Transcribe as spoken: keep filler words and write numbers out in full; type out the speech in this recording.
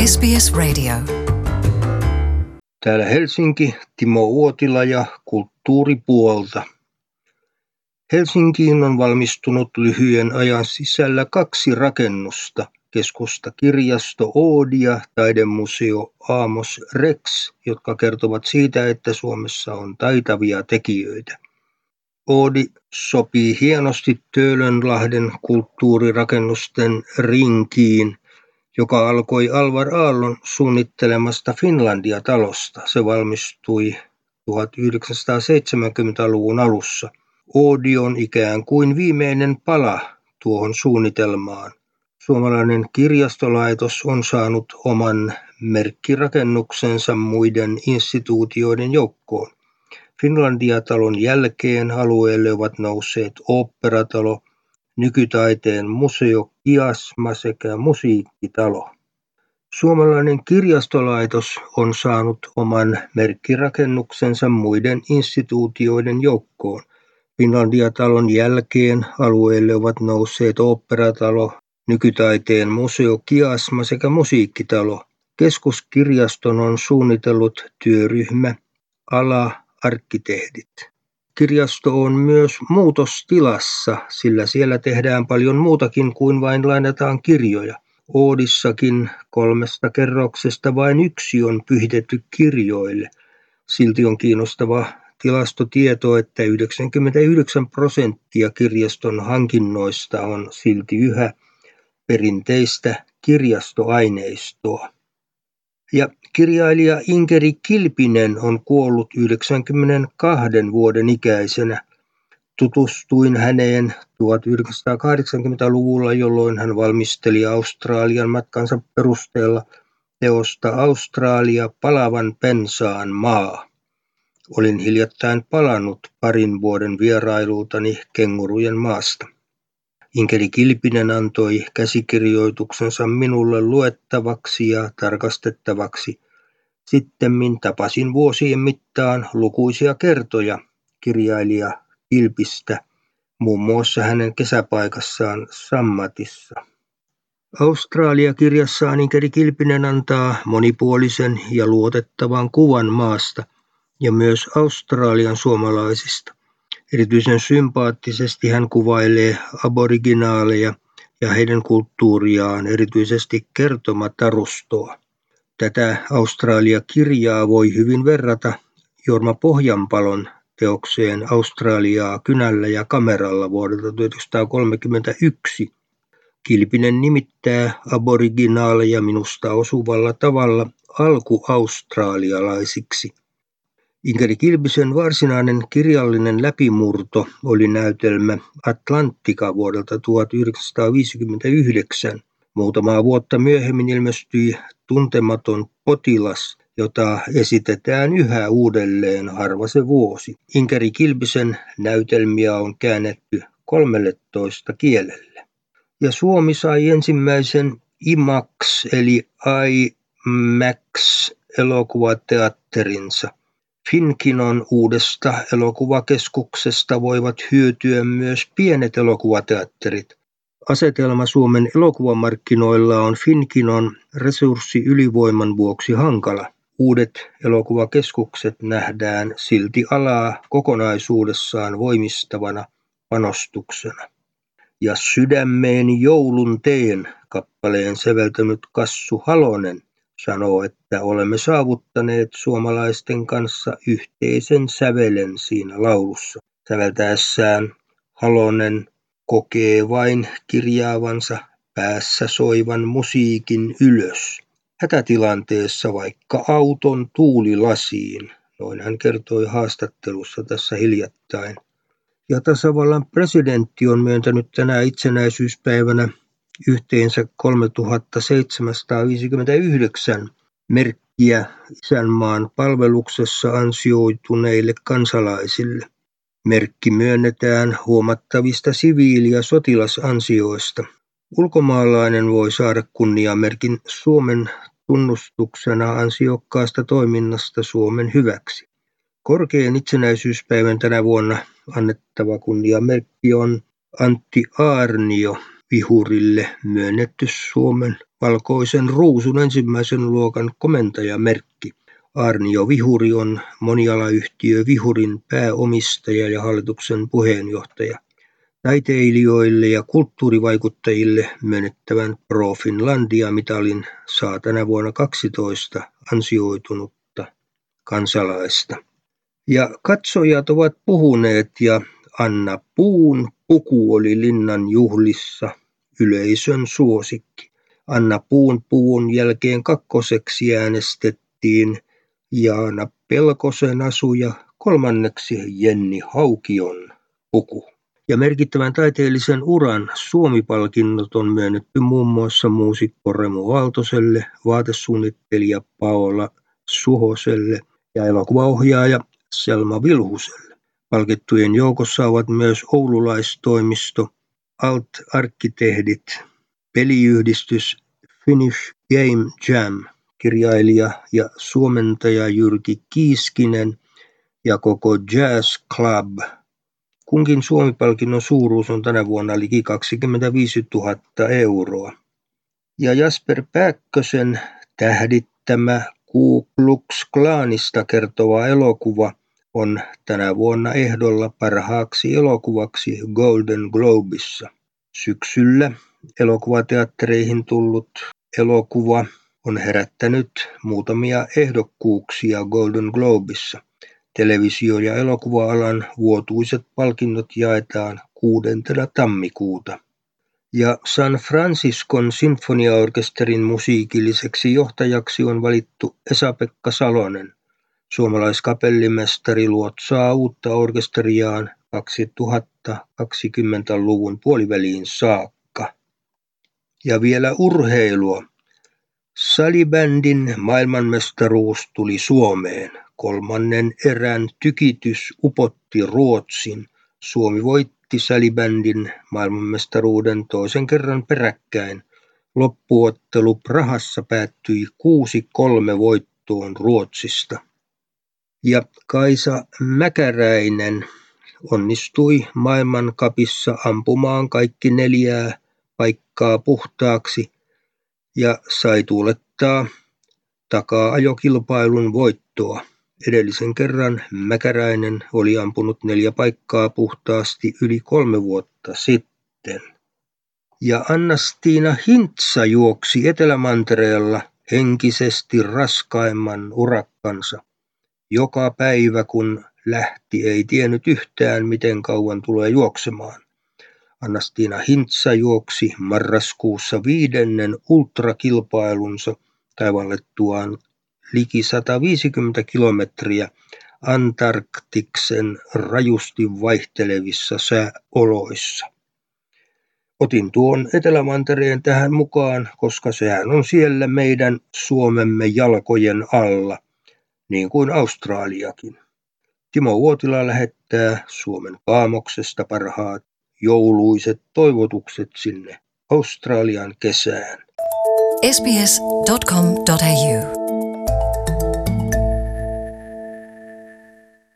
S B S Radio. Täällä Helsinki, Timo Uotila ja kulttuuripuolta. Helsinkiin on valmistunut lyhyen ajan sisällä kaksi rakennusta. Keskustakirjasto Oodi ja taidemuseo Amos Rex, jotka kertovat siitä, että Suomessa on taitavia tekijöitä. Oodi sopii hienosti Töölönlahden kulttuurirakennusten rinkiin, joka alkoi Alvar Aallon suunnittelemasta Finlandia-talosta. Se valmistui tuhatyhdeksänsataaseitsemänkymmentäluvun alussa. Oodi on ikään kuin viimeinen pala tuohon suunnitelmaan. Suomalainen kirjastolaitos on saanut oman merkkirakennuksensa muiden instituutioiden joukkoon. Finlandia-talon jälkeen alueelle ovat nousseet Oopperatalo, nykytaiteen museo Kiasma sekä musiikkitalo. Suomalainen kirjastolaitos on saanut oman merkkirakennuksensa muiden instituutioiden joukkoon. Finlandia-talon jälkeen alueelle ovat nousseet Oopperatalo, nykytaiteen museo Kiasma sekä musiikkitalo. Keskuskirjaston on suunnitellut työryhmä ala-arkkitehdit. Kirjasto on myös muutostilassa, sillä siellä tehdään paljon muutakin kuin vain lainataan kirjoja. Oodissakin kolmesta kerroksesta vain yksi on pyhitetty kirjoille. Silti on kiinnostava tilastotieto, että yhdeksänkymmentäyhdeksän prosenttia kirjaston hankinnoista on silti yhä perinteistä kirjastoaineistoa. Ja kirjailija Inkeri Kilpinen on kuollut yhdeksänkymmentäkaksi vuoden ikäisenä. Tutustuin häneen tuhatyhdeksänsataakahdeksankymmentäluvulla, jolloin hän valmisteli Australian matkansa perusteella teosta Australia palavan pensaan maa. Olin hiljattain palannut parin vuoden vierailultani kengurujen maasta. Inkeri Kilpinen antoi käsikirjoituksensa minulle luettavaksi ja tarkastettavaksi. Sittemmin tapasin vuosien mittaan lukuisia kertoja kirjailija Kilpistä, muun muassa hänen kesäpaikassaan Sammatissa. Australia-kirjassaan Inkeri Kilpinen antaa monipuolisen ja luotettavan kuvan maasta ja myös Australian suomalaisista. Erityisen sympaattisesti hän kuvailee aboriginaaleja ja heidän kulttuuriaan, erityisesti kertomatarustoa. Tätä Australia-kirjaa voi hyvin verrata Jorma Pohjanpalon teokseen Australiaa kynällä ja kameralla vuodelta tuhatyhdeksänsataakolmekymmentäyksi. Kilpinen nimittää aboriginaaleja minusta osuvalla tavalla alkuaustralialaisiksi. Inkeri Kilpisen varsinainen kirjallinen läpimurto oli näytelmä Atlantika vuodelta tuhatyhdeksänsataaviisikymmentäyhdeksän. Muutamaa vuotta myöhemmin ilmestyi Tuntematon potilas, jota esitetään yhä uudelleen harva se vuosi. Inkeri Kilpisen näytelmiä on käännetty kolmelletoista kielelle. Ja Suomi sai ensimmäisen IMAX eli IMAX elokuvateatterinsa. Finkinon uudesta elokuvakeskuksesta voivat hyötyä myös pienet elokuvateatterit. Asetelma Suomen elokuvamarkkinoilla on Finkinon resurssiylivoiman vuoksi hankala. Uudet elokuvakeskukset nähdään silti alaa kokonaisuudessaan voimistavana panostuksena. Ja Sydämeeni joulun teen kappaleen säveltänyt Kassu Halonen sanoo, että olemme saavuttaneet suomalaisten kanssa yhteisen sävelen siinä laulussa. Säveltäessään Halonen kokee vain kirjaavansa päässä soivan musiikin ylös. Hätätilanteessa vaikka auton tuulilasiin, noin hän kertoi haastattelussa tässä hiljattain. Ja tasavallan presidentti on myöntänyt tänä itsenäisyyspäivänä yhteensä kolmetuhattaseitsemänsataaviisikymmentäyhdeksän merkkiä isänmaan palveluksessa ansioituneille kansalaisille. Merkki myönnetään huomattavista siviili- ja sotilasansioista. Ulkomaalainen voi saada kunniamerkin Suomen tunnustuksena ansiokkaasta toiminnasta Suomen hyväksi. Korkein itsenäisyyspäivän tänä vuonna annettava kunniamerkki on Antti Aarnio vihurille myönnetty Suomen valkoisen ruusun ensimmäisen luokan komentajamerkki. Aarnio Vihuri on monialayhtiö Vihurin pääomistaja ja hallituksen puheenjohtaja. Taiteilijoille ja kulttuurivaikuttajille myönnettävän Pro Finlandia-mitalin saa tänä vuonna kaksitoista ansioitunutta kansalaista. Ja katsojat ovat puhuneet ja Anna Puun puku oli linnan juhlissa yleisön suosikki. Anna Puun puvun jälkeen kakkoseksi äänestettiin Jaana Pelkosen asu ja kolmanneksi Jenni Haukion puku. Ja merkittävän taiteellisen uran Suomi-palkinnot on myönnetty muun muassa muusikko Remu Aaltoselle, vaatesuunnittelija Paola Suhoselle ja elokuvaohjaaja Selma Vilhuselle. Palkittujen joukossa ovat myös oululaistoimisto Alt-arkkitehdit, peliyhdistys Finnish Game Jam, kirjailija ja suomentaja Jyrki Kiiskinen ja koko Jazz Club. Kunkin Suomi-palkinnon suuruus on tänä vuonna liki kaksikymmentäviisituhatta euroa. Ja Jasper Pääkkösen tähdittämä Ku Klux Klanista kertova elokuva on tänä vuonna ehdolla parhaaksi elokuvaksi Golden Globessa. Syksyllä elokuvateattereihin tullut elokuva on herättänyt muutamia ehdokkuuksia Golden Globessa. Televisio- ja elokuva-alan vuotuiset palkinnot jaetaan kuudentena tammikuuta. Ja San Franciscon sinfoniaorkesterin musiikilliseksi johtajaksi on valittu Esa-Pekka Salonen. Suomalaiskapellimestari luotsaa uutta orkesteriaan kaksituhattakaksikymmentäluvun puoliväliin saakka. Ja vielä urheilua. Salibändin maailmanmestaruus tuli Suomeen. Kolmannen erän tykitys upotti Ruotsin. Suomi voitti salibändin maailmanmestaruuden toisen kerran peräkkäin. Loppuottelu Prahassa päättyi kuusi kolme voittoon Ruotsista. Ja Kaisa Mäkäräinen onnistui maailmancupissa ampumaan kaikki neljää paikkaa puhtaaksi ja sai tuulettaa takaa-ajokilpailun voittoa. Edellisen kerran Mäkäräinen oli ampunut neljä paikkaa puhtaasti yli kolme vuotta sitten. Ja Anna-Stiina Hintsa juoksi Etelämantereella henkisesti raskaimman urakkansa. Joka päivä kun lähti, ei tiennyt yhtään miten kauan tulee juoksemaan. Anna-Stiina Hintsa juoksi marraskuussa viidennen ultrakilpailunsa taivallettuaan liki sata viisikymmentä kilometriä Antarktiksen rajusti vaihtelevissa sääoloissa. Otin tuon Etelämantereen tähän mukaan, koska sehän on siellä meidän Suomemme jalkojen alla, niin kuin Australiakin. Timo Uotila lähettää Suomen Kaamoksesta parhaat jouluiset toivotukset sinne Australian kesään. s b s dot com dot a u